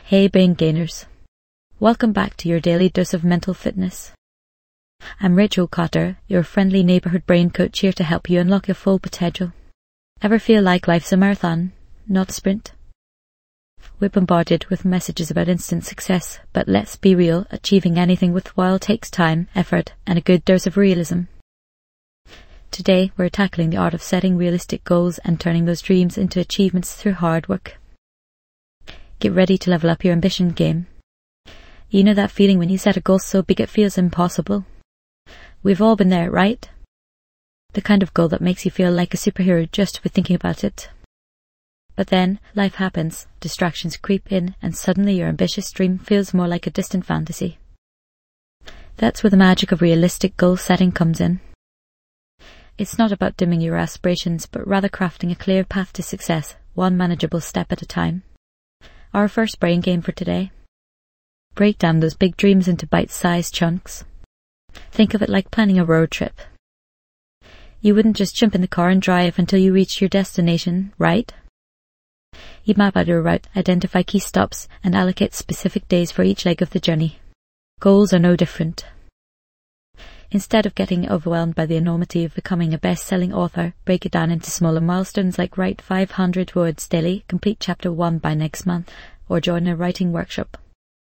Hey brain gainers, welcome back to your daily dose of mental fitness. I'm Rachel Cotter, your friendly neighbourhood brain coach here to help you unlock your full potential. Ever feel like life's a marathon, not a sprint? We're bombarded with messages about instant success, but let's be real, achieving anything worthwhile takes time, effort, and a good dose of realism. Today, we're tackling the art of setting realistic goals and turning those dreams into achievements through hard work. Get ready to level up your ambition game. You know that feeling when you set a goal so big it feels impossible? We've all been there, right? The kind of goal that makes you feel like a superhero just for thinking about it. But then, life happens, distractions creep in, and suddenly your ambitious dream feels more like a distant fantasy. That's where the magic of realistic goal setting comes in. It's not about dimming your aspirations, but rather crafting a clear path to success, one manageable step at a time. Our first brain game for today. Break down those big dreams into bite-sized chunks. Think of it like planning a road trip. You wouldn't just jump in the car and drive until you reach your destination, right? You map out your route, identify key stops, and allocate specific days for each leg of the journey. Goals are no different. Instead of getting overwhelmed by the enormity of becoming a best-selling author, break it down into smaller milestones like write 500 words daily, complete chapter 1 by next month, or join a writing workshop.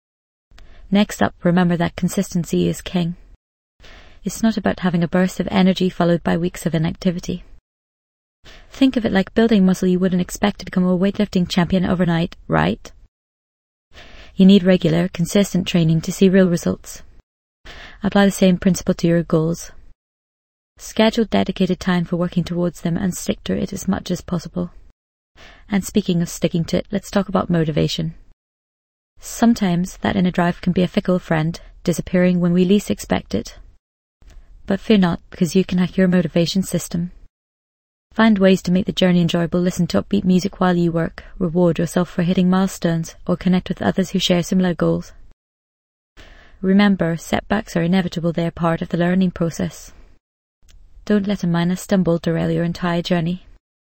Next up, remember that consistency is king. It's not about having a burst of energy followed by weeks of inactivity. Think of it like building muscle you wouldn't expect to become a weightlifting champion overnight, right? You need regular, consistent training to see real results. Apply the same principle to your goals. Schedule dedicated time for working towards them and stick to it as much as possible. And speaking of sticking to it, let's talk about motivation. Sometimes that inner drive can be a fickle friend, disappearing when we least expect it. But fear not, because you can hack your motivation system. Find ways to make the journey enjoyable, listen to upbeat music while you work, reward yourself for hitting milestones, or connect with others who share similar goals. Remember, setbacks are inevitable, they are part of the learning process. Don't let a minor stumble derail your entire journey.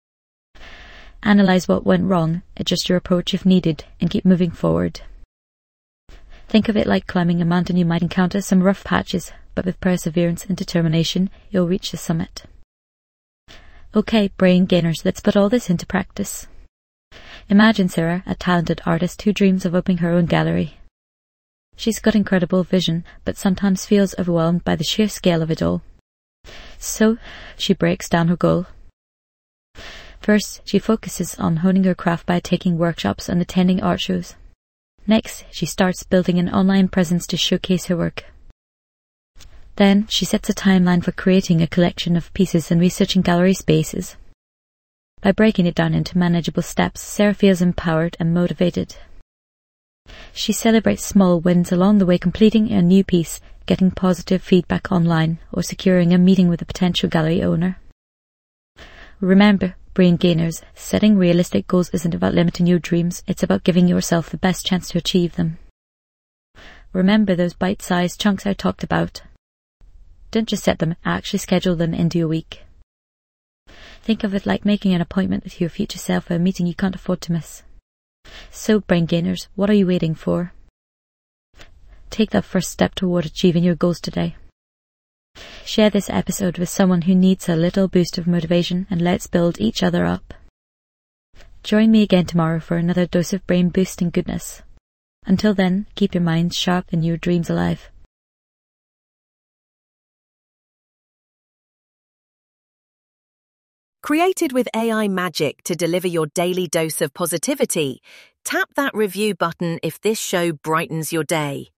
Analyze what went wrong, adjust your approach if needed, and keep moving forward. Think of it like climbing a mountain. You might encounter some rough patches, but with perseverance and determination, you'll reach the summit. Okay, brain gainers, let's put all this into practice. Imagine Sarah, a talented artist who dreams of opening her own gallery. She's got incredible vision, but sometimes feels overwhelmed by the sheer scale of it all. So, she breaks down her goal. First, she focuses on honing her craft by taking workshops and attending art shows. Next, she starts building an online presence to showcase her work. Then, she sets a timeline for creating a collection of pieces and researching gallery spaces. By breaking it down into manageable steps, Sarah feels empowered and motivated. She celebrates small wins along the way, completing a new piece, getting positive feedback online, or securing a meeting with a potential gallery owner. Remember, brain gainers, setting realistic goals isn't about limiting your dreams, it's about giving yourself the best chance to achieve them. Remember those bite-sized chunks I talked about. Don't just set them, actually schedule them into your week. Think of it like making an appointment with your future self for a meeting you can't afford to miss. So, brain gainers, what are you waiting for? Take that first step toward achieving your goals today. Share this episode with someone who needs a little boost of motivation, and let's build each other up. Join me again tomorrow for another dose of brain boosting goodness. Until then, keep your minds sharp and your dreams alive. Created with AI magic to deliver your daily dose of positivity, tap that review button if this show brightens your day.